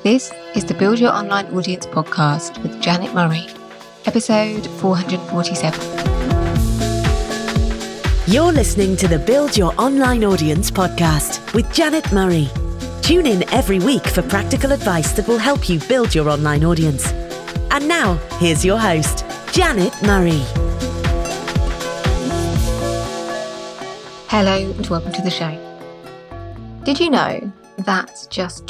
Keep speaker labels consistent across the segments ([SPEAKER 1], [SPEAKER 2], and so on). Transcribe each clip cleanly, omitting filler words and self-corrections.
[SPEAKER 1] This is the Build Your Online Audience podcast with Janet Murray, episode 447.
[SPEAKER 2] You're listening to the Build Your Online Audience podcast with Janet Murray. Tune in every week for practical advice that will help you build your online audience. And now, here's your host, Janet Murray.
[SPEAKER 1] Hello and welcome to the show. Did you know that just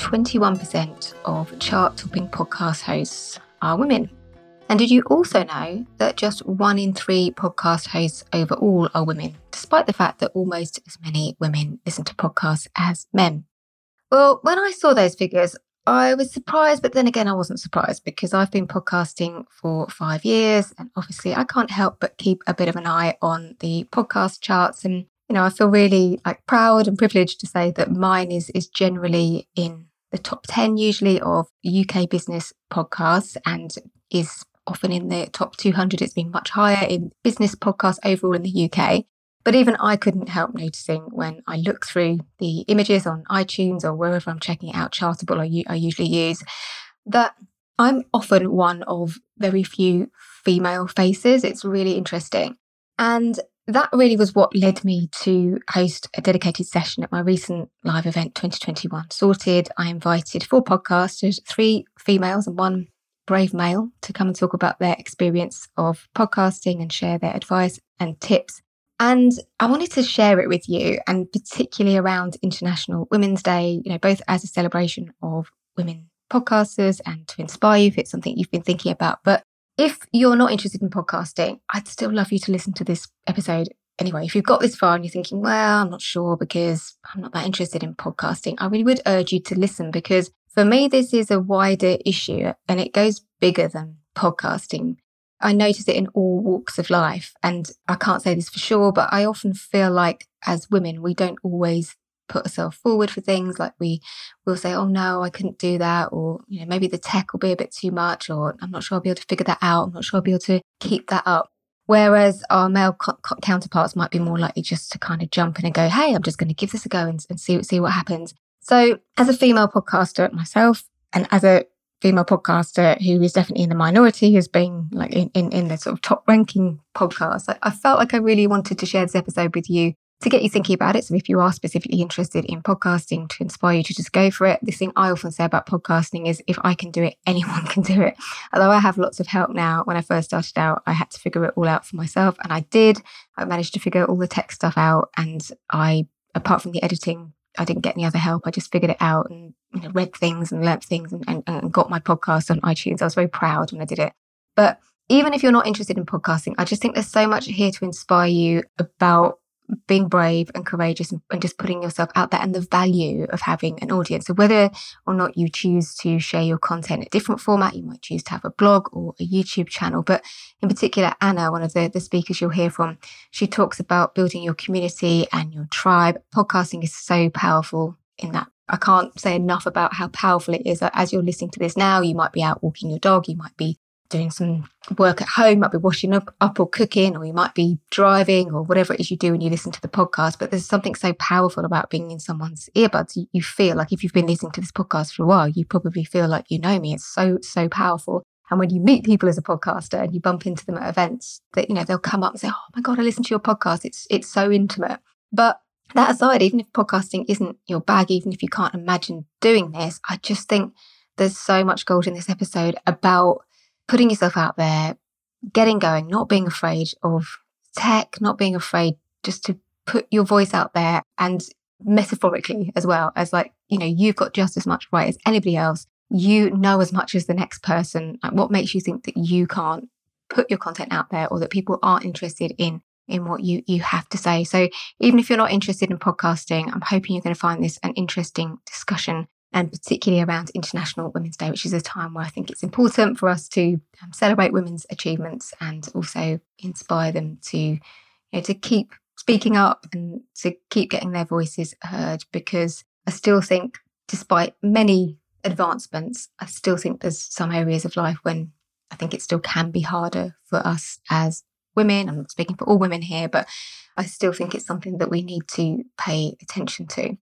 [SPEAKER 1] 21% of chart-topping podcast hosts are women? And did you also know that just 1 in 3 podcast hosts overall are women, despite the fact that almost as many women listen to podcasts as men? Well, when I saw those figures, I was surprised, but then again, I wasn't surprised because I've been podcasting for 5 years and obviously I can't help but keep a bit of an eye on the podcast charts. And I feel really proud and privileged to say that mine is generally in the top 10 usually of UK business podcasts and is often in the top 200. It's been much higher in business podcasts overall in the UK. But even I couldn't help noticing when I look through the images on iTunes or wherever I'm checking it out, Chartable I usually use, that I'm often one of very few female faces. It's really interesting. And that really was what led me to host a dedicated session at my recent live event 2021 Sorted. I invited 4 podcasters, 3 females and 1 brave male, to come and talk about their experience of podcasting and share their advice and tips. And I wanted to share it with you, and particularly around International Women's Day, both as a celebration of women podcasters and to inspire you if it's something you've been thinking about. But if you're not interested in podcasting, I'd still love you to listen to this episode anyway. If you've got this far and you're thinking, well, I'm not sure because I'm not that interested in podcasting, I really would urge you to listen, because for me, this is a wider issue and it goes bigger than podcasting. I notice it in all walks of life, and I can't say this for sure, but I often feel like as women, we don't always put ourselves forward for things. Like we will say, oh no, I couldn't do that, or maybe the tech will be a bit too much, or I'm not sure I'll be able to figure that out, I'm not sure I'll be able to keep that up. Whereas our male counterparts might be more likely just to kind of jump in and go, hey, I'm just going to give this a go and see what happens. So as a female podcaster myself, and as a female podcaster who is definitely in the minority, as being in the sort of top ranking podcast, I felt like I really wanted to share this episode with you to get you thinking about it. So if you are specifically interested in podcasting, to inspire you to just go for it. This thing I often say about podcasting is, if I can do it, anyone can do it. Although I have lots of help now, when I first started out, I had to figure it all out for myself. And I did. I managed to figure all the tech stuff out. And apart from the editing, I didn't get any other help. I just figured it out and read things and learnt things and got my podcast on iTunes. I was very proud when I did it. But even if you're not interested in podcasting, I just think there's so much here to inspire you about being brave and courageous and just putting yourself out there, and the value of having an audience. So whether or not you choose to share your content in a different format, you might choose to have a blog or a YouTube channel. But in particular, Anna, one of the speakers you'll hear from, she talks about building your community and your tribe. Podcasting is so powerful in that. I can't say enough about how powerful it is. As you're listening to this now, you might be out walking your dog, you might be doing some work at home, might be washing up or cooking, or you might be driving, or whatever it is you do when you listen to the podcast. But there's something so powerful about being in someone's earbuds. You feel like, if you've been listening to this podcast for a while, you probably feel like you know me. It's so powerful. And when you meet people as a podcaster and you bump into them at events, that they'll come up and say, oh my God, I listened to your podcast. It's so intimate. But that aside, even if podcasting isn't your bag, even if you can't imagine doing this, I just think there's so much gold in this episode about putting yourself out there, getting going, not being afraid of tech, not being afraid just to put your voice out there, and metaphorically as well, as you've got just as much right as anybody else. You know as much as the next person. What makes you think that you can't put your content out there, or that people aren't interested in what you have to say? So even if you're not interested in podcasting, I'm hoping you're going to find this an interesting discussion, and particularly around International Women's Day, which is a time where I think it's important for us to celebrate women's achievements and also inspire them to keep speaking up and to keep getting their voices heard. Because I still think, despite many advancements, I still think there's some areas of life when I think it still can be harder for us as women. I'm not speaking for all women here, but I still think it's something that we need to pay attention to.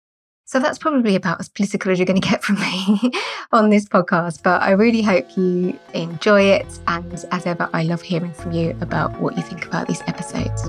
[SPEAKER 1] So that's probably about as political as you're going to get from me on this podcast. But I really hope you enjoy it. And as ever, I love hearing from you about what you think about these episodes.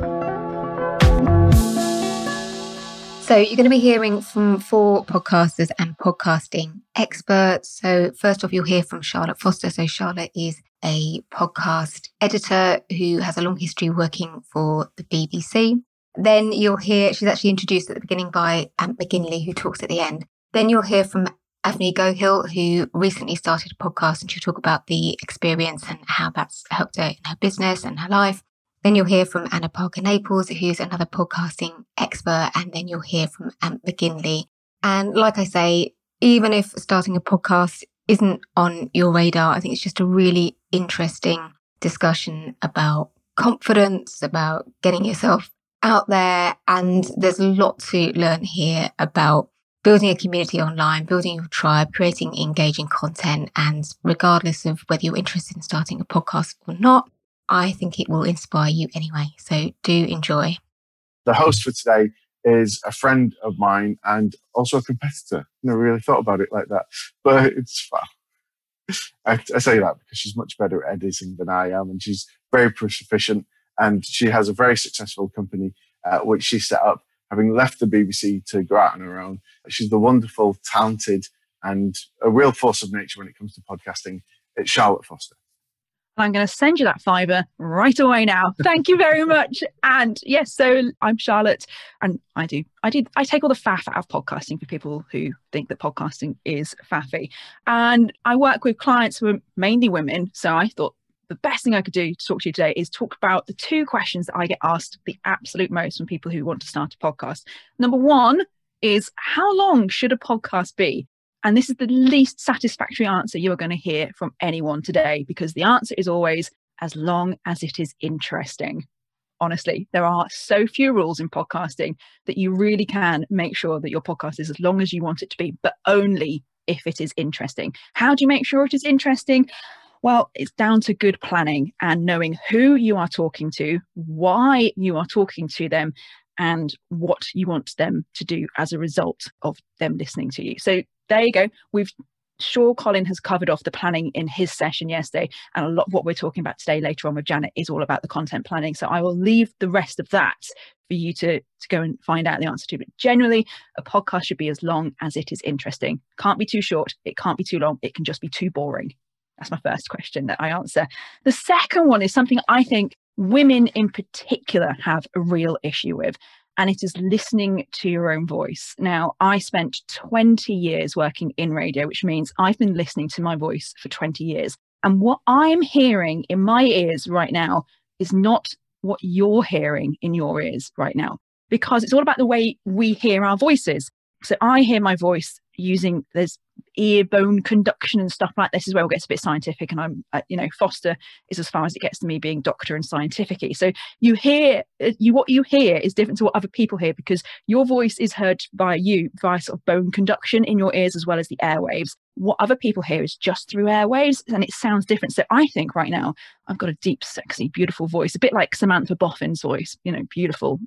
[SPEAKER 1] So you're going to be hearing from 4 podcasters and podcasting experts. So first off, you'll hear from Charlotte Foster. So Charlotte is a podcast editor who has a long history working for the BBC. Then you'll hear, she's actually introduced at the beginning by Ant McGinley, who talks at the end. Then you'll hear from Avni Gohil, who recently started a podcast, and she'll talk about the experience and how that's helped her in her business and her life. Then you'll hear from Anna Parker Naples, who's another podcasting expert. And then you'll hear from Ant McGinley. And like I say, even if starting a podcast isn't on your radar, I think it's just a really interesting discussion about confidence, about getting yourself out there. And there's a lot to learn here about building a community online, building your tribe, creating engaging content. And regardless of whether you're interested in starting a podcast or not, I think it will inspire you anyway. So do enjoy.
[SPEAKER 3] The host for today is a friend of mine and also a competitor. Never really thought about it like that, but it's fun. I say that because she's much better at editing than I am, and she's very proficient. And she has a very successful company, which she set up, having left the BBC to go out on her own. She's the wonderful, talented, and a real force of nature when it comes to podcasting. It's Charlotte Foster.
[SPEAKER 4] I'm going to send you that fiver right away now. Thank you very much. And yes, so I'm Charlotte, and I take all the faff out of podcasting for people who think that podcasting is faffy. And I work with clients who are mainly women. So I thought the best thing I could do to talk to you today is talk about the 2 questions that I get asked the absolute most from people who want to start a podcast. Number 1 is, how long should a podcast be? And this is the least satisfactory answer you are going to hear from anyone today, because the answer is always as long as it is interesting. Honestly, there are so few rules in podcasting that you really can make sure that your podcast is as long as you want it to be, but only if it is interesting. How do you make sure it is interesting? Well, it's down to good planning and knowing who you are talking to, why you are talking to them, and what you want them to do as a result of them listening to you. So there you go. Colin has covered off the planning in his session yesterday, and a lot of what we're talking about today later on with Janet is all about the content planning. So I will leave the rest of that for you to go and find out the answer to. But generally, a podcast should be as long as it is interesting. Can't be too short. It can't be too long. It can just be too boring. That's my first question that I answer. The second one is something I think women in particular have a real issue with, and it is listening to your own voice. Now, I spent 20 years working in radio, which means I've been listening to my voice for 20 years. And what I'm hearing in my ears right now is not what you're hearing in your ears right now, because it's all about the way we hear our voices. So I hear my voice using, there's ear bone conduction and stuff like this. Is where it gets a bit scientific, and I'm Foster is as far as it gets to me being doctor and scientific-y. So you hear what you hear is different to what other people hear, because your voice is heard by you via sort of bone conduction in your ears as well as the airwaves. What other people hear is just through airwaves, and it sounds different. So I think right now I've got a deep, sexy, beautiful voice, a bit like Samantha Boffin's voice, beautiful.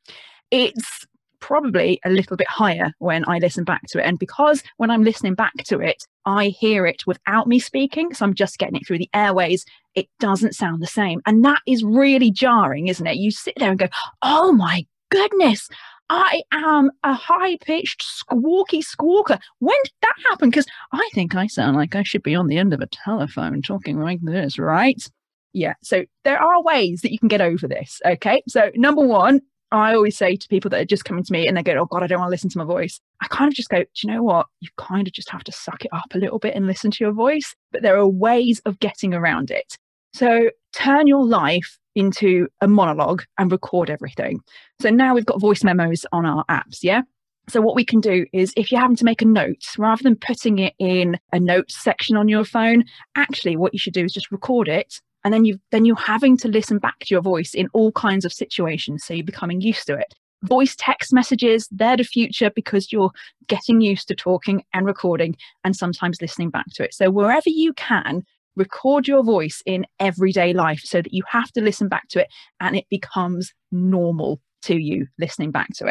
[SPEAKER 4] It's probably a little bit higher when I listen back to it. And because when I'm listening back to it, I hear it without me speaking, so I'm just getting it through the airways, it doesn't sound the same. And that is really jarring, isn't it? You sit there and go, oh my goodness, I am a high-pitched squawky squawker. When did that happen? Because I think I sound like I should be on the end of a telephone talking like this, right? Yeah, so there are ways that you can get over this, okay? So number 1, I always say to people that are just coming to me and they go, oh God, I don't want to listen to my voice. I kind of just go, do you know what? You kind of just have to suck it up a little bit and listen to your voice. But there are ways of getting around it. So turn your life into a monologue and record everything. So now we've got voice memos on our apps, yeah? So what we can do is, if you're having to make a note, rather than putting it in a notes section on your phone, actually what you should do is just record it. And then you're having to listen back to your voice in all kinds of situations. So you're becoming used to it. Voice text messages, they're the future, because you're getting used to talking and recording and sometimes listening back to it. So wherever you can, record your voice in everyday life so that you have to listen back to it and it becomes normal to you listening back to it.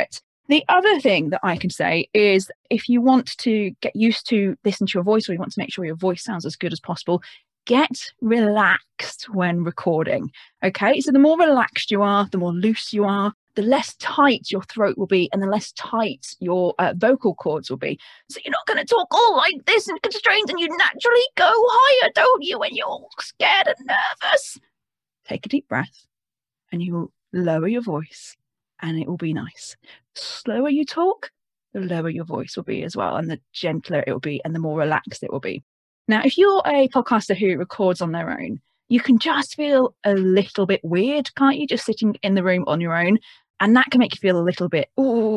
[SPEAKER 4] The other thing that I can say is if you want to get used to listen to your voice, or you want to make sure your voice sounds as good as possible, get relaxed when recording. Okay, so the more relaxed you are, the more loose you are, the less tight your throat will be and the less tight your vocal cords will be. So you're not going to talk all like this and constrained, and you naturally go higher, don't you, when you're scared and nervous. Take a deep breath and you will lower your voice and it will be nice. The slower you talk, the lower your voice will be as well, and the gentler it will be and the more relaxed it will be. Now, if you're a podcaster who records on their own, you can just feel a little bit weird, can't you? Just sitting in the room on your own. And that can make you feel a little bit,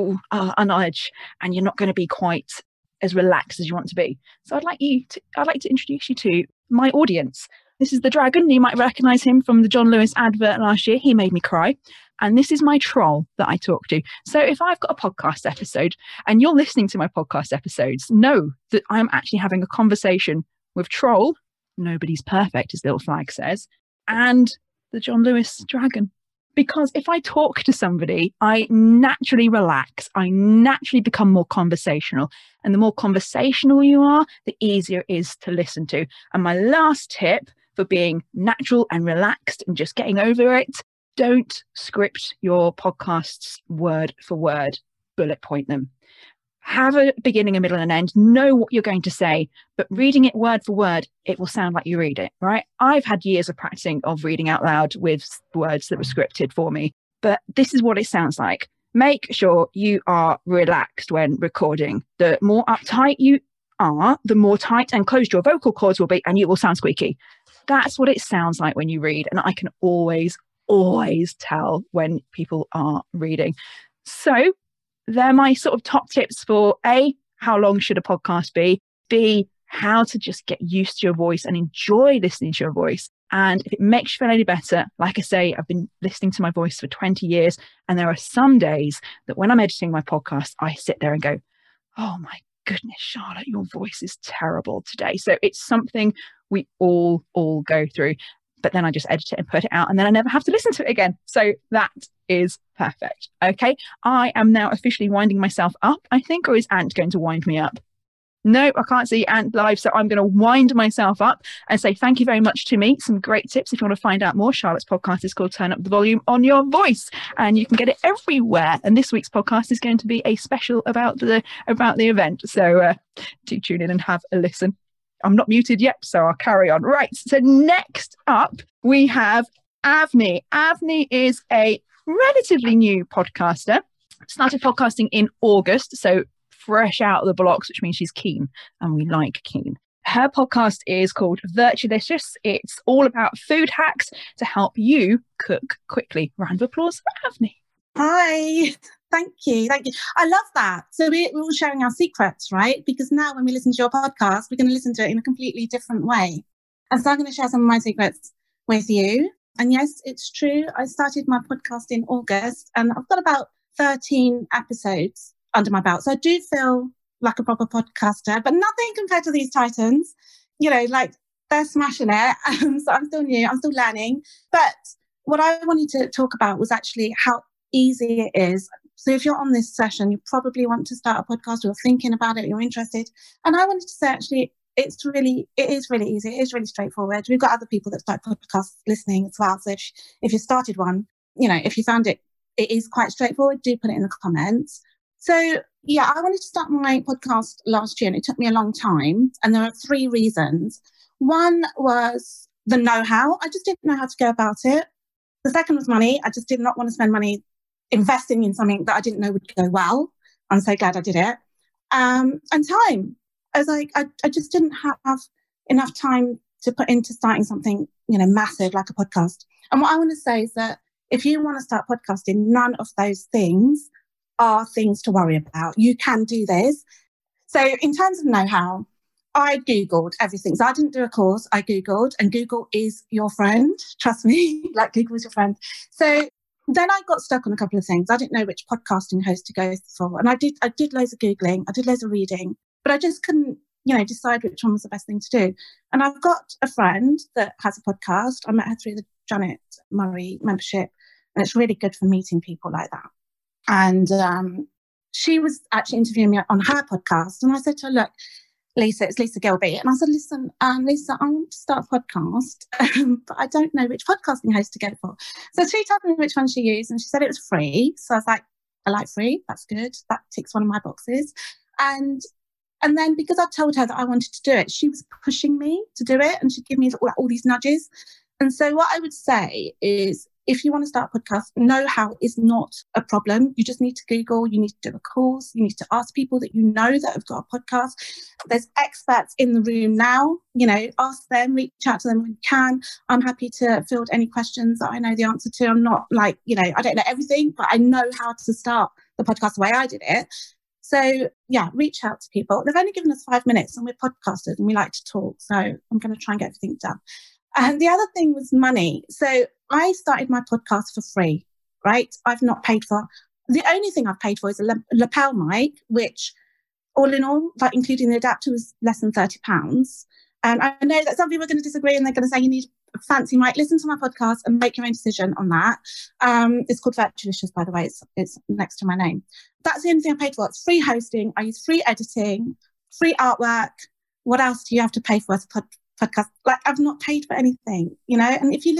[SPEAKER 4] on edge, and you're not going to be quite as relaxed as you want to be. So I'd like to introduce you to my audience. This is the dragon. You might recognize him from the John Lewis advert last year. He made me cry. And this is my troll that I talk to. So if I've got a podcast episode and you're listening to my podcast episodes, know that I'm actually having a conversation with Troll, nobody's perfect, as Little Flag says, and the John Lewis dragon. Because if I talk to somebody, I naturally relax. I naturally become more conversational. And the more conversational you are, the easier it is to listen to. And my last tip for being natural and relaxed and just getting over it, don't script your podcasts word for word, bullet point them. Have a beginning, a middle, and an end. Know what you're going to say, but reading it word for word, it will sound like you read it, right? I've had years of practicing of reading out loud with words that were scripted for me, but this is what it sounds like. Make sure you are relaxed when recording. The more uptight you are, the more tight and closed your vocal cords will be, and you will sound squeaky. That's what it sounds like when you read, and I can always tell when people are reading. So they're my sort of top tips for A, how long should a podcast be? B, how to just get used to your voice and enjoy listening to your voice. And if it makes you feel any better, like I say, I've been listening to my voice for 20 years. And there are some days that when I'm editing my podcast, I sit there and go, oh my goodness, Charlotte, your voice is terrible today. So it's something we all go through. But then I just edit it and put it out, and then I never have to listen to it again. So that is perfect. Okay, I am now officially winding myself up, I think, or is Ant going to wind me up? No, I can't see Ant live, so I'm going to wind myself up and say thank you very much to me. Some great tips if you want to find out more. Charlotte's podcast is called Turn Up the Volume on Your Voice, and you can get it everywhere. And this week's podcast is going to be a special about the event. So do tune in and have a listen. I'm not muted yet, so I'll carry on. Right, so next up, we have Avni. Avni is a relatively new podcaster. Started podcasting in August, so fresh out of the blocks, which means she's keen, and we like keen. Her podcast is called Virtualicious. It's all about food hacks to help you cook quickly. Round of applause for Avni.
[SPEAKER 5] Hi. Thank you. I love that. So we're all sharing our secrets, right? Because now when we listen to your podcast, we're going to listen to it in a completely different way. And so I'm going to share some of my secrets with you. And yes, it's true. I started my podcast in August and I've got about 13 episodes under my belt. So I do feel like a proper podcaster, but nothing compared to these titans. You know, like they're smashing it. So I'm still new. I'm still learning. But what I wanted to talk about was actually how easy it is. So if you're on this session, you probably want to start a podcast, you're thinking about it, you're interested. And I wanted to say, actually, it is really easy. It is really straightforward. We've got other people that start podcasts listening as well. So if you started one, you know, if you found it is quite straightforward, do put it in the comments. So yeah, I wanted to start my podcast last year and it took me a long time. And there are 3 reasons. One was the know-how. I just didn't know how to go about it. The second was money. I just did not want to spend money investing in something that I didn't know would go well. I'm so glad I did it. And time. I was like, I just didn't have enough time to put into starting something, you know, massive like a podcast. And what I want to say is that if you want to start podcasting, none of those things are things to worry about. You can do this. So in terms of know-how, I Googled everything. So I didn't do a course. I Googled, and Google is your friend. Trust me, like Google is your friend. So then I got stuck on a couple of things. I didn't know which podcasting host to go for. And I did loads of Googling. I did loads of reading, but I just couldn't, you know, decide which one was the best thing to do. And I've got a friend that has a podcast. I met her through the Janet Murray membership. And it's really good for meeting people like that. And she was actually interviewing me on her podcast. And I said to her, look, Lisa, it's Lisa Gilby. And I said, listen, Lisa, I want to start a podcast, but I don't know which podcasting host to go for. So she told me which one she used, and she said it was free. So I was like, I like free. That's good. That ticks one of my boxes. And then because I told her that I wanted to do it, she was pushing me to do it, and she'd give me all these nudges. And so what I would say is, if you want to start a podcast, know-how is not a problem. You just need to Google, you need to do a course, you need to ask people that you know that have got a podcast. There's experts in the room now, ask them, reach out to them when you can. I'm happy to field any questions that I know the answer to. I'm not I don't know everything, but I know how to start the podcast the way I did it. So yeah, reach out to people. They've only given us 5 minutes, and we're podcasters and we like to talk. So I'm going to try and get everything done. And the other thing was money. So I started my podcast for free, right? I've not paid for, the only thing I've paid for is a lapel mic, which all in all, including the adapter, was less than £30. And I know that some people are going to disagree, and they're going to say you need a fancy mic. Listen to my podcast and make your own decision on that. It's called Virtualicious, by the way. It's next to my name. That's the only thing I paid for. It's free hosting. I use free editing, free artwork. What else do you have to pay for as a podcast? I've not paid for anything, and if you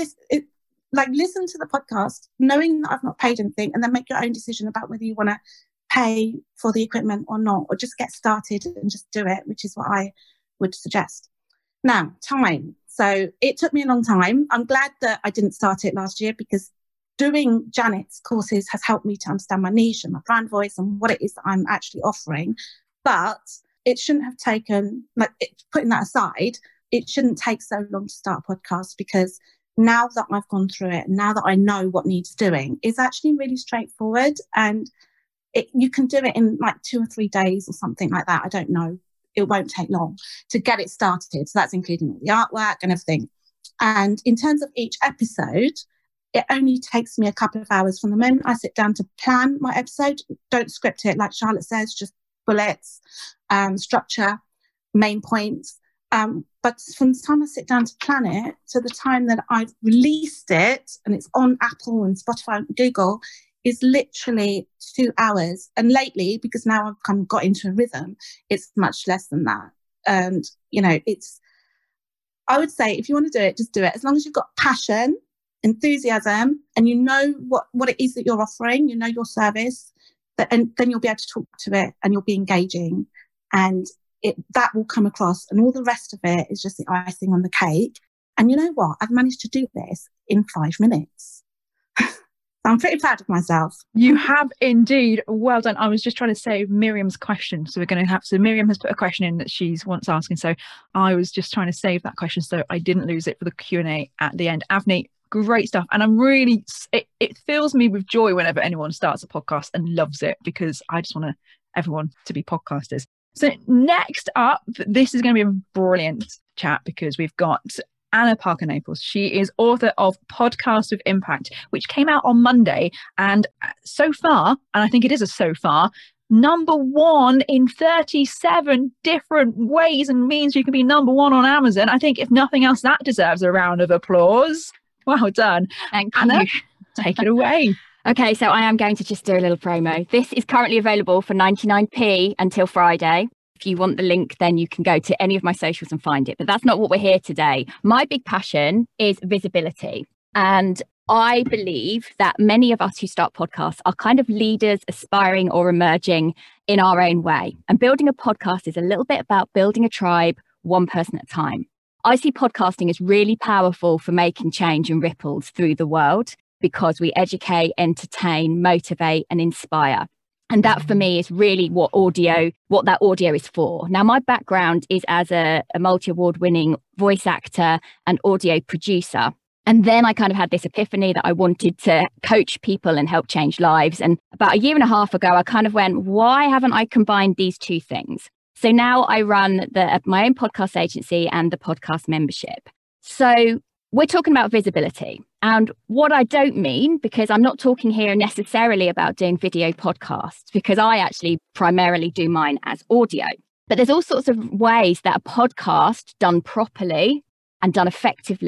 [SPEAKER 5] listen to the podcast knowing that I've not paid anything, and then make your own decision about whether you want to pay for the equipment or not, or just get started and just do it, which is what I would suggest. Now, time. So it took me a long time. I'm glad that I didn't start it last year, because doing Janet's courses has helped me to understand my niche and my brand voice and what it is that I'm actually offering. But it shouldn't have taken, putting that aside, it shouldn't take so long to start a podcast, because now that I've gone through it, now that I know what needs doing, it's actually really straightforward, and you can do it in 2 or 3 days or something like that. I don't know. It won't take long to get it started. So that's including all the artwork and everything. And in terms of each episode, it only takes me a couple of hours from the moment I sit down to plan my episode. Don't script it, like Charlotte says, just bullets, structure, main points. But from the time I sit down to plan it to the time that I've released it and it's on Apple and Spotify and Google is literally 2 hours. And lately, because now I've kind of got into a rhythm, it's much less than that. And, I would say if you want to do it, just do it. As long as you've got passion, enthusiasm, and you know what it is that you're offering, you know your service, and then you'll be able to talk to it and you'll be engaging, and that will come across, and all the rest of it is just the icing on the cake. And you know what? I've managed to do this in 5 minutes. So I'm pretty proud of myself.
[SPEAKER 4] You have indeed. Well done. I was just trying to save Miriam's question. So Miriam has put a question in that she's wants asking. So I was just trying to save that question so I didn't lose it for the Q&A at the end. Avni, great stuff. And I'm really, it fills me with joy whenever anyone starts a podcast and loves it, because I just want everyone to be podcasters. So next up, this is going to be a brilliant chat, because we've got Anna Parker Naples. She is author of Podcast with Impact, which came out on Monday. And so far, and I think it is a so far, #1 in 37 different ways and means you can be #1 on Amazon. I think if nothing else, that deserves a round of applause. Well done.
[SPEAKER 6] Thank
[SPEAKER 4] Anna,
[SPEAKER 6] you.
[SPEAKER 4] Take it away.
[SPEAKER 6] Okay, so I am going to just do a little promo. This is currently available for 99p until Friday. If you want the link, then you can go to any of my socials and find it. But that's not what we're here today. My big passion is visibility. And I believe that many of us who start podcasts are kind of leaders, aspiring or emerging in our own way. And building a podcast is a little bit about building a tribe, one person at a time. I see podcasting as really powerful for making change and ripples through the world, because we educate, entertain, motivate, and inspire. And that for me is really what that audio is for. Now, my background is as a multi-award winning voice actor and audio producer. And then I kind of had this epiphany that I wanted to coach people and help change lives. And about 1.5 years ago, I kind of went, why haven't I combined these two things? So now I run my own podcast agency and the podcast membership. So we're talking about visibility. And what I don't mean, because I'm not talking here necessarily about doing video podcasts, because I actually primarily do mine as audio. But there's all sorts of ways that a podcast done properly and done effectively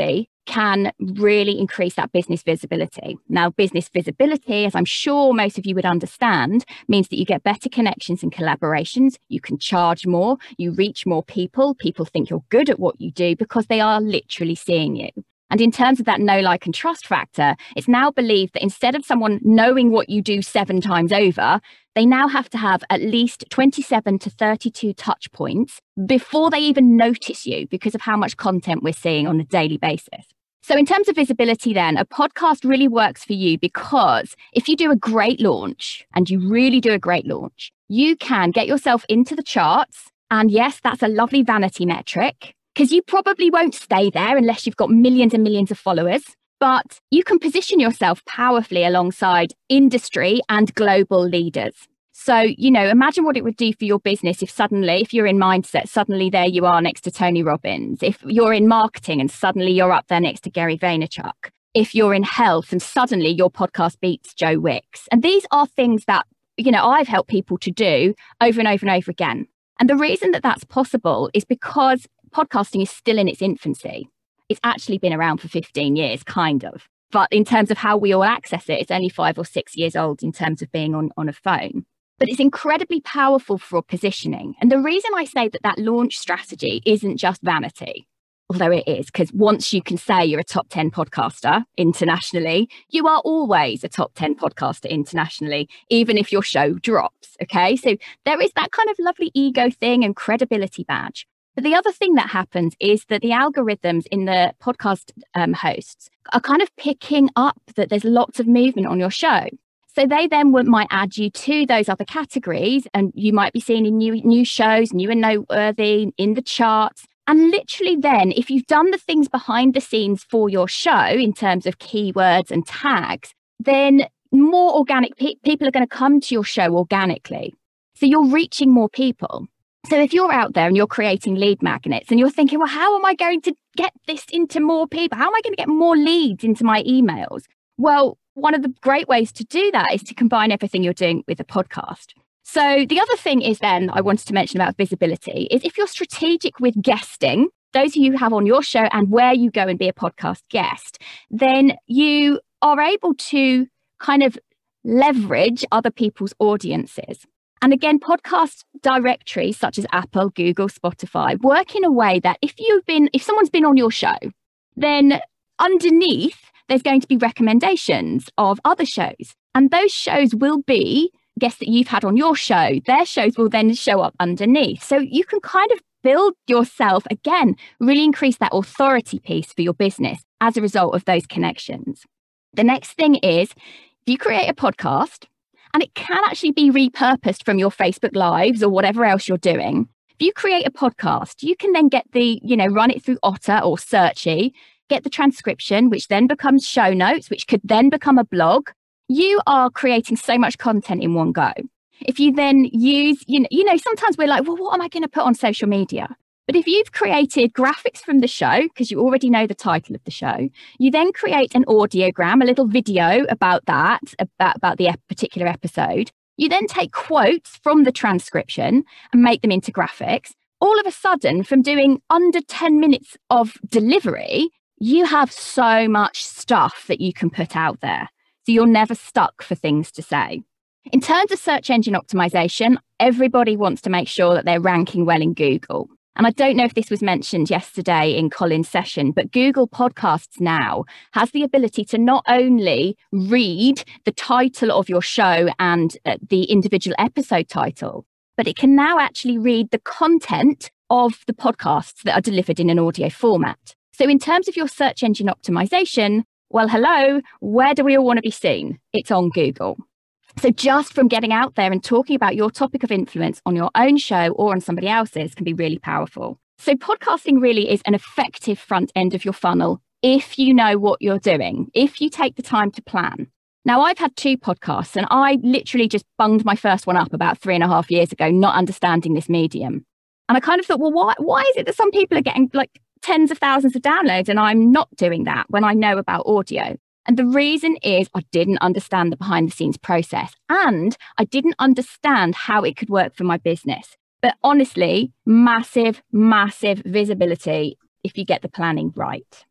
[SPEAKER 6] can really increase that business visibility. Now, business visibility, as I'm sure most of you would understand, means that you get better connections and collaborations. You can charge more, you reach more people. People think you're good at what you do because they are literally seeing you. And in terms of that know, like, and trust factor, it's now believed that instead of someone knowing what you do 7 times over, they now have to have at least 27 to 32 touch points before they even notice you because of how much content we're seeing on a daily basis. So in terms of visibility then, a podcast really works for you because if you do a great launch, and you really do a great launch, you can get yourself into the charts. And yes, that's a lovely vanity metric, because you probably won't stay there unless you've got millions and millions of followers, but you can position yourself powerfully alongside industry and global leaders. So, imagine what it would do for your business if you're in mindset, suddenly there you are next to Tony Robbins. If you're in marketing and suddenly you're up there next to Gary Vaynerchuk. If you're in health and suddenly your podcast beats Joe Wicks. And these are things that, I've helped people to do over and over and over again. And the reason that that's possible is because podcasting is still in its infancy. It's actually been around for 15 years, kind of. But in terms of how we all access it, it's only 5 or 6 years old in terms of being on a phone. But it's incredibly powerful for positioning. And the reason I say that launch strategy isn't just vanity, although it is, because once you can say you're a top 10 podcaster internationally, you are always a top 10 podcaster internationally, even if your show drops. Okay, so there is that kind of lovely ego thing and credibility badge. But the other thing that happens is that the algorithms in the podcast hosts are kind of picking up that there's lots of movement on your show. So they then might add you to those other categories, and you might be seen in new shows, new and noteworthy, in the charts. And literally then, if you've done the things behind the scenes for your show in terms of keywords and tags, then more organic people are going to come to your show organically. So you're reaching more people. So if you're out there and you're creating lead magnets and you're thinking, well, how am I going to get this into more people? How am I going to get more leads into my emails? Well, one of the great ways to do that is to combine everything you're doing with a podcast. So the other thing is then I wanted to mention about visibility is if you're strategic with guesting, those who you have on your show and where you go and be a podcast guest, then you are able to kind of leverage other people's audiences. And again, podcast directories such as Apple, Google, Spotify work in a way that if someone's been on your show, then underneath there's going to be recommendations of other shows. And those shows will be guests that you've had on your show. Their shows will then show up underneath. So you can kind of build yourself, again, really increase that authority piece for your business as a result of those connections. The next thing is, if you create a podcast, and it can actually be repurposed from your Facebook Lives or whatever else you're doing. If you create a podcast, you can then get run it through Otter or Searchy, get the transcription, which then becomes show notes, which could then become a blog. You are creating so much content in one go. If you then use, sometimes we're like, well, what am I going to put on social media? But if you've created graphics from the show, because you already know the title of the show, you then create an audiogram, a little video about that, about the particular episode. You then take quotes from the transcription and make them into graphics. All of a sudden, from doing under 10 minutes of delivery, you have so much stuff that you can put out there. So you're never stuck for things to say. In terms of search engine optimization, everybody wants to make sure that they're ranking well in Google. And I don't know if this was mentioned yesterday in Colin's session, but Google Podcasts now has the ability to not only read the title of your show and the individual episode title, but it can now actually read the content of the podcasts that are delivered in an audio format. So in terms of your search engine optimization, well, hello, where do we all want to be seen? It's on Google. So just from getting out there and talking about your topic of influence on your own show or on somebody else's can be really powerful. So podcasting really is an effective front end of your funnel if you know what you're doing, if you take the time to plan. Now, I've had 2 podcasts and I literally just bunged my first one up about 3.5 years ago, not understanding this medium. And I kind of thought, well, why is it that some people are getting like tens of thousands of downloads and I'm not doing that when I know about audio? And the reason is I didn't understand the behind the scenes process and I didn't understand how it could work for my business. But honestly, massive, massive visibility if you get the planning right.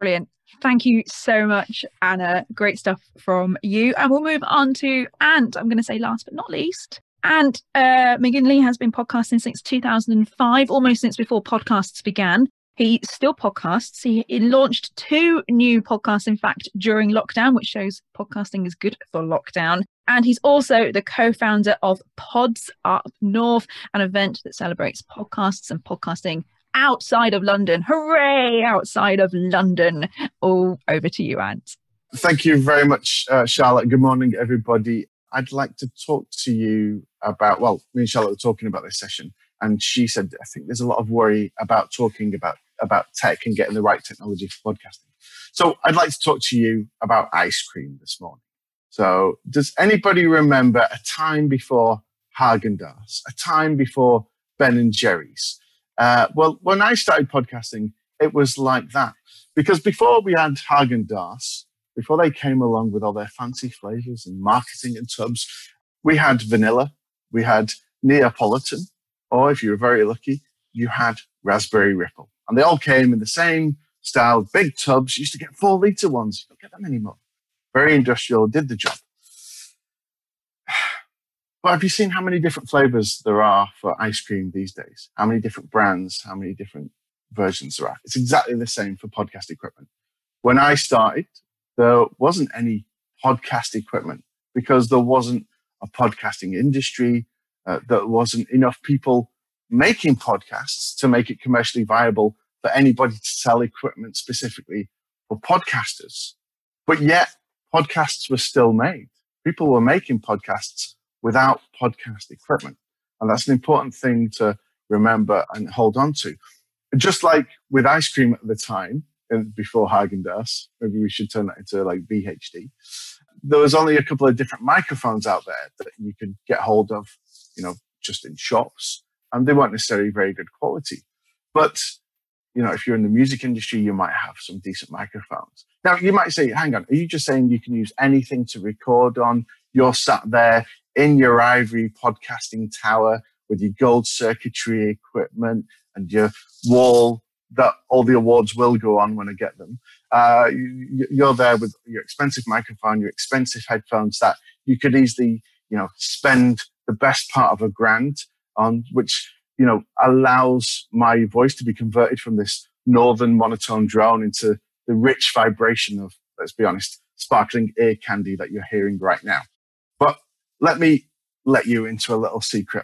[SPEAKER 4] Brilliant. Thank you so much, Anna. Great stuff from you. And we'll move on to Ant. I'm going to say last but not least. Ant McGinley has been podcasting since 2005, almost since before podcasts began. He still podcasts. He launched 2 new podcasts, in fact, during lockdown, which shows podcasting is good for lockdown. And he's also the co-founder of Pods Up North, an event that celebrates podcasts and podcasting outside of London. Hooray, outside of London. All over to you, Ant.
[SPEAKER 3] Thank you very much, Charlotte. Good morning, everybody. I'd like to talk to you about, well, me and Charlotte were talking about this session, and she said, I think there's a lot of worry about talking about tech and getting the right technology for podcasting. So I'd like to talk to you about ice cream this morning. So does anybody remember a time before Häagen-Dazs, a time before Ben & Jerry's? Well, when I started podcasting, it was like that. Because before we had Häagen-Dazs, before they came along with all their fancy flavors and marketing and tubs, we had vanilla, we had Neapolitan, or if you were very lucky, you had Raspberry Ripple. And they all came in the same style, big tubs. You used to get 4-litre ones. You don't get them anymore. Very industrial, did the job. But have you seen how many different flavors there are for ice cream these days? How many different brands, how many different versions there are? It's exactly the same for podcast equipment. When I started, there wasn't any podcast equipment because there wasn't a podcasting industry. There wasn't enough people making podcasts to make it commercially viable for anybody to sell equipment specifically for podcasters. But yet, podcasts were still made. People were making podcasts without podcast equipment. And that's an important thing to remember and hold on to. Just like with ice cream at the time, before Häagen-Dazs, maybe we should turn that into like VHD. There was only a couple of different microphones out there that you could get hold of, just in shops. And they weren't necessarily very good quality. But, if you're in the music industry, you might have some decent microphones. Now, you might say, hang on, are you just saying you can use anything to record on? You're sat there in your ivory podcasting tower with your gold circuitry equipment and your wall that all the awards will go on when I get them. You're there with your expensive microphone, your expensive headphones that you could easily, spend the best part of $1,000 on, which, allows my voice to be converted from this northern monotone drone into the rich vibration of, let's be honest, sparkling ear candy that you're hearing right now. But let me let you into a little secret.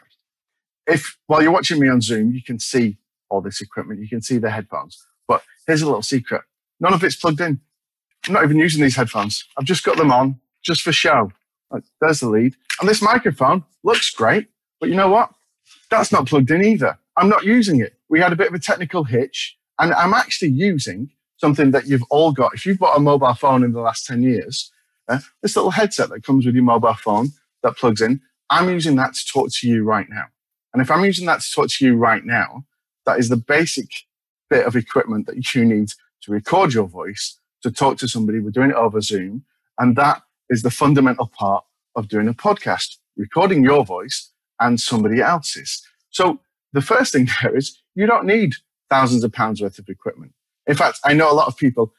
[SPEAKER 3] While you're watching me on Zoom, you can see all this equipment, you can see the headphones. But here's a little secret. None of it's plugged in. I'm not even using these headphones. I've just got them on just for show. There's the lead. And this microphone looks great, but you know what? That's not plugged in either. I'm not using it. We had a bit of a technical hitch, and I'm actually using something that you've all got. If you've bought a mobile phone in the last 10 years, this little headset that comes with your mobile phone that plugs in, I'm using that to talk to you right now. And if I'm using that to talk to you right now, that is the basic bit of equipment that you need to record your voice, to talk to somebody. We're doing it over Zoom. And that is the fundamental part of doing a podcast, recording your voice and somebody else's. So the first thing there is you don't need thousands of pounds worth of equipment. In fact, I know a lot of people,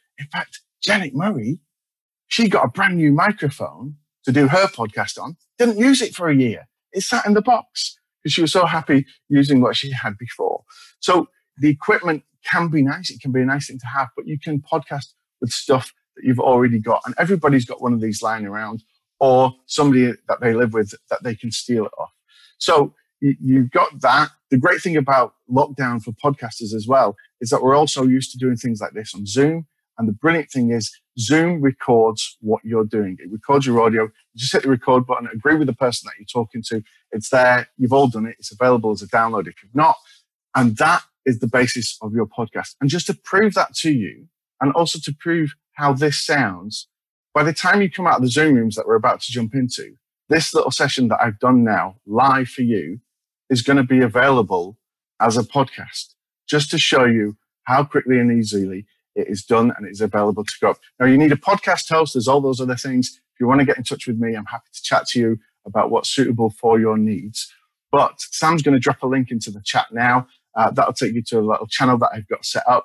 [SPEAKER 3] Janet Murray, she got a brand new microphone to do her podcast on, didn't use it for a year. It sat in the box because she was so happy using what she had before. So the equipment can be nice. It can be a nice thing to have, but you can podcast with stuff that you've already got. And everybody's got one of these lying around, or somebody that they live with that they can steal it off. So you've got that. The great thing about lockdown for podcasters as well is that we're also used to doing things like this on Zoom. And the brilliant thing is Zoom records what you're doing. It records your audio. You just hit the record button, agree with the person that you're talking to. It's there. You've all done it. It's available as a download if you've not. And that is the basis of your podcast. And just to prove that to you, and also to prove how this sounds, by the time you come out of the Zoom rooms that we're about to jump into, this little session that I've done now live for you is going to be available as a podcast, just to show you how quickly and easily it is done and it is available to go up. Now, you need a podcast host. There's all those other things. If you want to get in touch with me, I'm happy to chat to you about what's suitable for your needs. But Sam's going to drop a link into the chat now. That'll take you to a little channel that I've got set up.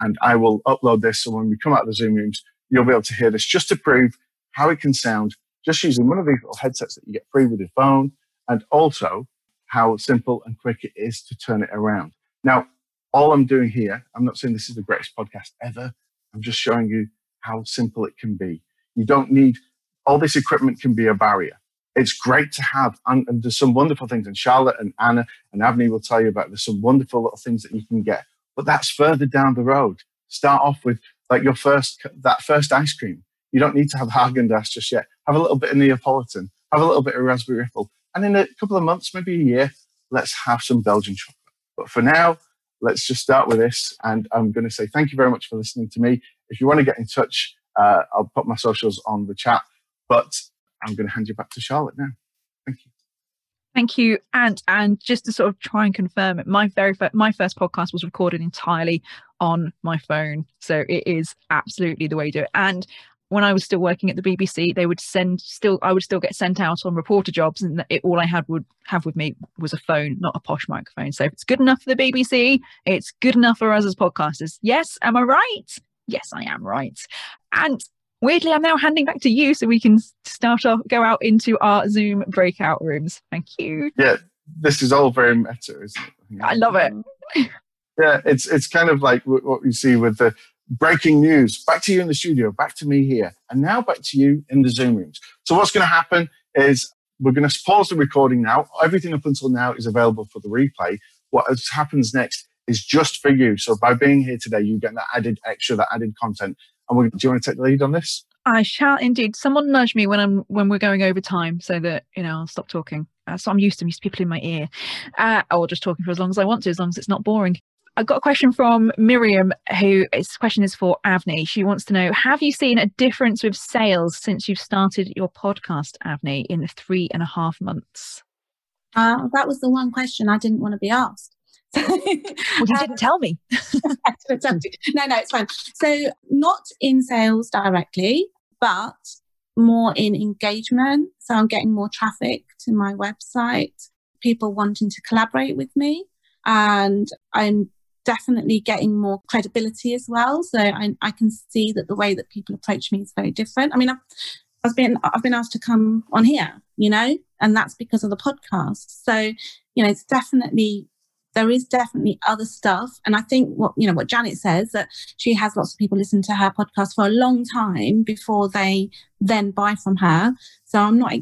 [SPEAKER 3] and I will upload this. So when we come out of the Zoom rooms, you'll be able to hear this just to prove how it can sound just using one of these little headsets that you get free with your phone, and also how simple and quick it is to turn it around. Now, all I'm doing here, I'm not saying this is the greatest podcast ever. I'm just showing you how simple it can be. You don't need, all this equipment can be a barrier. It's great to have, and there's some wonderful things, and Charlotte and Anna and Avni will tell you about, there's some wonderful little things that you can get, but that's further down the road. Start off with like that first ice cream. You don't need to have Häagen-Dazs just yet. Have a little bit of Neapolitan, have a little bit of Raspberry Ripple, and in a couple of months, maybe a year, let's have some Belgian chocolate. But for now, let's just start with this, and I'm going to say thank you very much for listening to me. If you want to get in touch, I'll put my socials on the chat, but I'm going to hand you back to Charlotte now. Thank you.
[SPEAKER 4] Thank you. And just to sort of try and confirm it, my first podcast was recorded entirely on my phone. So it is absolutely the way to do it. And when I was still working at the BBC, I would still get sent out on reporter jobs, and all I would have with me was a phone, not a posh microphone. So if it's good enough for the BBC, it's good enough for us as podcasters. Yes, am I right? Yes, I am right. And weirdly, I'm now handing back to you so we can go out into our Zoom breakout rooms. Thank you.
[SPEAKER 3] Yeah, this is all very meta, isn't it?
[SPEAKER 4] I love it.
[SPEAKER 3] Yeah, it's kind of like what we see with the breaking news. Back to you in the studio, back to me here, and now back to you in the Zoom rooms. So what's going to happen is we're going to pause the recording now. Everything up until now is available for the replay. What happens next is just for you. So by being here today, you get that added extra, that added content. And do you want to take the lead on this?
[SPEAKER 4] I shall indeed. Someone nudge me when we're going over time so that, I'll stop talking. So I'm used to people in my ear, or just talking for as long as I want to, as long as it's not boring. I've got a question from Miriam, this question is for Avni. She wants to know, have you seen a difference with sales since you've started your podcast, Avni, in 3.5 months?
[SPEAKER 5] That was the one question I didn't want to be asked.
[SPEAKER 4] Well, you didn't tell me.
[SPEAKER 5] No, it's fine. So not in sales directly, but more in engagement. So I'm getting more traffic to my website, people wanting to collaborate with me, and I'm definitely getting more credibility as well. So I can see that the way that people approach me is very different. I mean, I've been asked to come on here, and that's because of the podcast. So, it's definitely, there is definitely other stuff. And I think what Janet says, that she has lots of people listen to her podcast for a long time before they then buy from her. So I'm not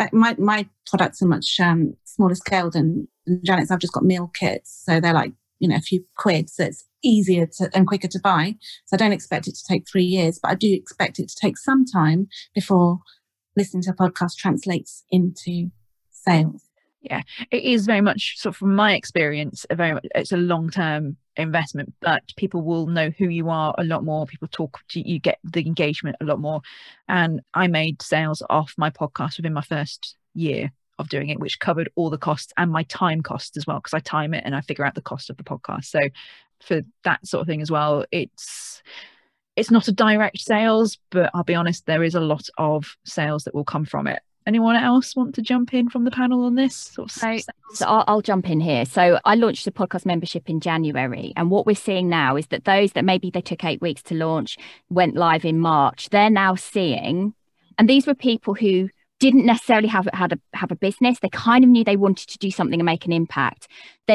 [SPEAKER 5] my products are much smaller scale than Janet's. I've just got meal kits. So they're like, a few quid. So it's easier and quicker to buy. So I don't expect it to take 3 years, but I do expect it to take some time before listening to a podcast translates into sales.
[SPEAKER 4] Yeah, it is very much, sort of from my experience, it's a long-term investment, but people will know who you are a lot more. People talk to you, get the engagement a lot more. And I made sales off my podcast within my first year of doing it, which covered all the costs and my time costs as well, because I time it and I figure out the cost of the podcast. So for that sort of thing as well, it's not a direct sales, but I'll be honest, there is a lot of sales that will come from it. Anyone else want to jump in from the panel on this?
[SPEAKER 6] So I'll jump in here. So I launched a podcast membership in January. And what we're seeing now is that those that maybe they took 8 weeks to launch, went live in March, they're now seeing, and these were people who didn't necessarily have a business. They kind of knew they wanted to do something and make an impact.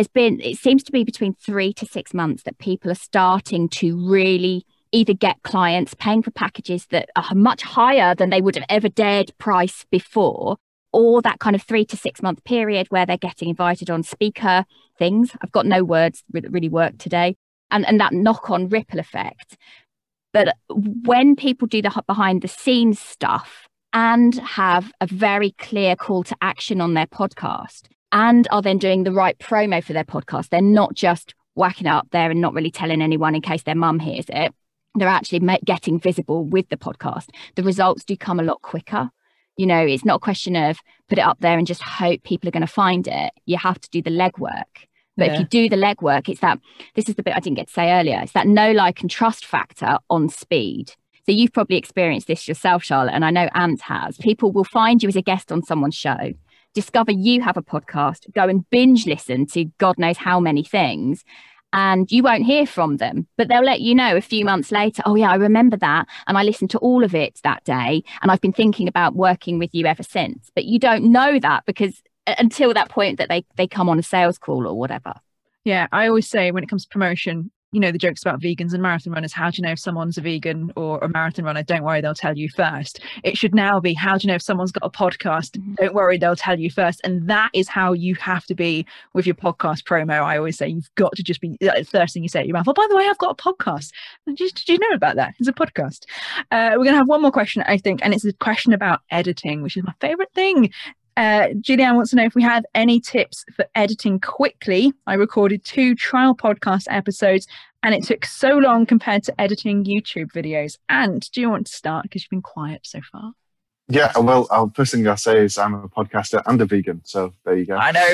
[SPEAKER 6] It seems to be between 3 to 6 months that people are starting to really either get clients paying for packages that are much higher than they would have ever dared price before, or that kind of 3 to 6 month period where they're getting invited on speaker things. I've got no words that really work today. And that knock-on ripple effect. But when people do the behind the scenes stuff and have a very clear call to action on their podcast and are then doing the right promo for their podcast, they're not just whacking it up there and not really telling anyone in case their mum hears it. They're actually getting visible with the podcast. The results do come a lot quicker. It's not a question of put it up there and just hope people are going to find it. You have to do the legwork. But if you do the legwork, this is the bit I didn't get to say earlier. It's that know, like, and trust factor on speed. So you've probably experienced this yourself, Charlotte, and I know Ant has. People will find you as a guest on someone's show, discover you have a podcast, go and binge listen to God knows how many things. and you won't hear from them, but they'll let you know a few months later, oh yeah, I remember that. And I listened to all of it that day. And I've been thinking about working with you ever since. But you don't know that because until that point that they come on a sales call or whatever.
[SPEAKER 4] Yeah, I always say when it comes to promotion, you know, the jokes about vegans and marathon runners, how do you know if someone's a vegan or a marathon runner? Don't worry, they'll tell you first. It should now be, how do you know if someone's got a podcast? Don't worry, they'll tell you first. And that is how you have to be with your podcast promo. I always say you've got to just be the first thing you say at your mouth. Oh, by the way, I've got a podcast. Did you know about that? It's a podcast. We're going to have one more question, I think, and it's a question about editing, which is my favorite thing. Julianne wants to know if we have any tips for editing quickly. I recorded 2 trial podcast episodes and it took so long compared to editing YouTube videos. And do you want to start? Because you've been quiet so far.
[SPEAKER 3] Yeah, well, first thing I'll say is I'm a podcaster and a vegan. So there you go.
[SPEAKER 4] I know.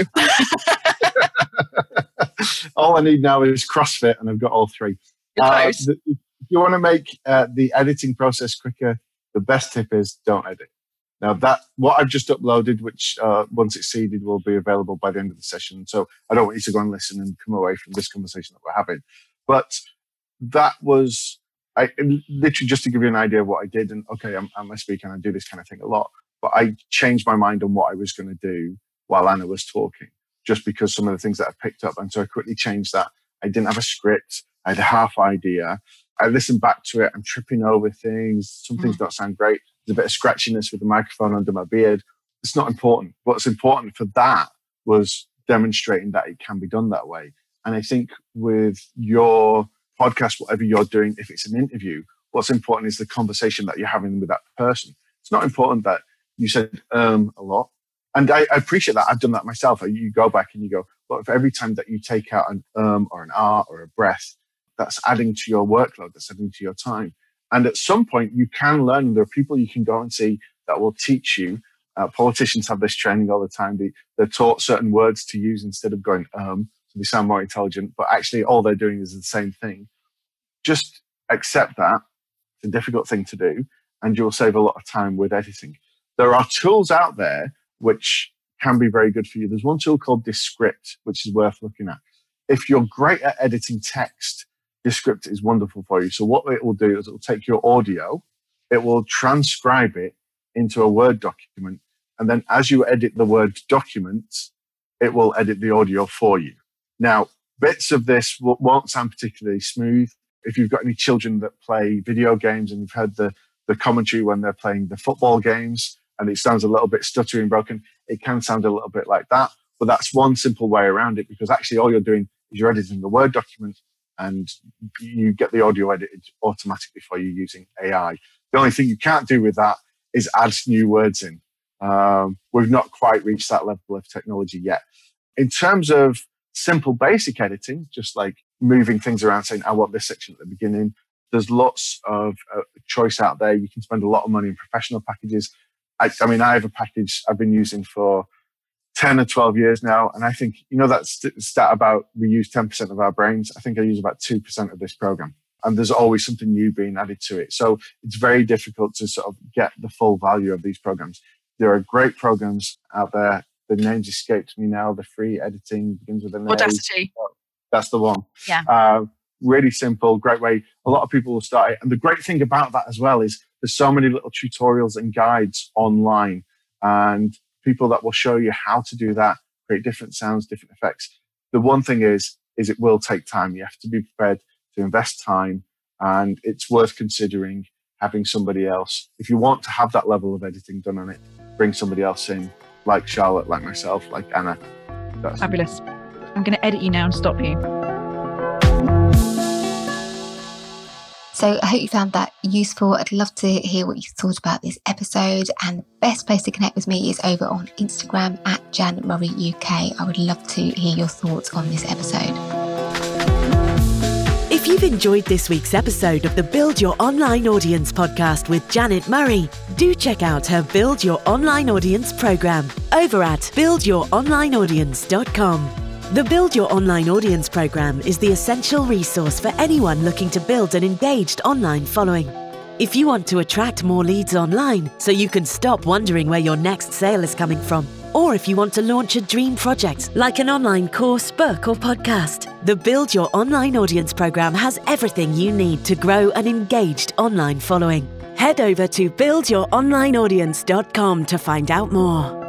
[SPEAKER 3] All I need now is CrossFit and I've got all 3. If you want to make the editing process quicker, the best tip is don't edit. Now that what I've just uploaded, which once it's seeded will be available by the end of the session. So I don't want you to go and listen and come away from this conversation that we're having. But that was literally just to give you an idea of what I did. And okay, I'm a speaker and I do this kind of thing a lot. But I changed my mind on what I was going to do while Anna was talking, just because some of the things that I picked up. And so I quickly changed that. I didn't have a script. I had a half idea. I listened back to it. I'm tripping over things. Some things don't sound great. There's a bit of scratchiness with the microphone under my beard. It's not important. What's important for that was demonstrating that it can be done that way. And I think with your podcast, whatever you're doing, if it's an interview, what's important is the conversation that you're having with that person. It's not important that you said a lot. And I appreciate that. I've done that myself. You go back and you go, well, if every time that you take out an or an or a breath, that's adding to your workload, that's adding to your time. And at some point, you can learn. There are people you can go and see that will teach you. Politicians have this training all the time. They're taught certain words to use instead of going, so they sound more intelligent. But actually, all they're doing is the same thing. Just accept that. It's a difficult thing to do, and you'll save a lot of time with editing. There are tools out there which can be very good for you. There's one tool called Descript, which is worth looking at. If you're great at editing text, Descript is wonderful for you. So what it will do is it will take your audio, it will transcribe it into a Word document. And then as you edit the Word document, it will edit the audio for you. Now, bits of this won't sound particularly smooth. If you've got any children that play video games and you've heard the commentary when they're playing the football games and it sounds a little bit stuttery and broken, it can sound a little bit like that. But that's one simple way around it, because actually all you're doing is you're editing the Word document and you get the audio edited automatically for you using AI. The only thing you can't do with that is add new words in. We've not quite reached that level of technology yet. In terms of simple basic editing, just like moving things around, saying, I want this section at the beginning, there's lots of choice out there. You can spend a lot of money in professional packages. I mean, I have a package I've been using for 10 or 12 years now. And I think, you know, that stat about we use 10% of our brains. I think I use about 2% of this program. And there's always something new being added to it. So it's very difficult to sort of get the full value of these programs. There are great programs out there. The names escaped me now. The free editing begins with an
[SPEAKER 4] Audacity.
[SPEAKER 3] That's the one.
[SPEAKER 6] Yeah.
[SPEAKER 3] Really simple, great way. A lot of people will start it. And the great thing about that as well is there's so many little tutorials and guides online and people that will show you how to do that, create different sounds, different effects. The one thing is it will take time. You have to be prepared to invest time, and it's worth considering having somebody else. If you want to have that level of editing done on it, bring somebody else in, like Charlotte, like myself, like Anna. That's
[SPEAKER 4] fabulous. I'm going to edit you now and stop you.
[SPEAKER 1] So I hope you found that useful. I'd love to hear what you thought about this episode, and the best place to connect with me is over on Instagram at Jan Murray UK. I would love to hear your thoughts on this episode.
[SPEAKER 2] If you've enjoyed this week's episode of the Build Your Online Audience podcast with Janet Murray, do check out her Build Your Online Audience program over at buildyouronlineaudience.com. The Build Your Online Audience program is the essential resource for anyone looking to build an engaged online following. If you want to attract more leads online so you can stop wondering where your next sale is coming from, Or if you want to launch a dream project like an online course, book or podcast, the Build Your Online Audience program has everything you need to grow an engaged online following. Head over to buildyouronlineaudience.com to find out more.